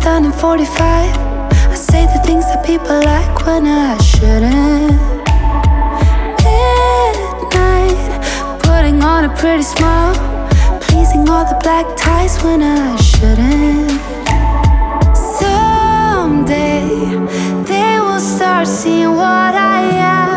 done in 45. I say the things that people like when I shouldn't. Midnight, putting on a pretty smile, pleasing all the black ties when I shouldn't. Someday they will start seeing what I am.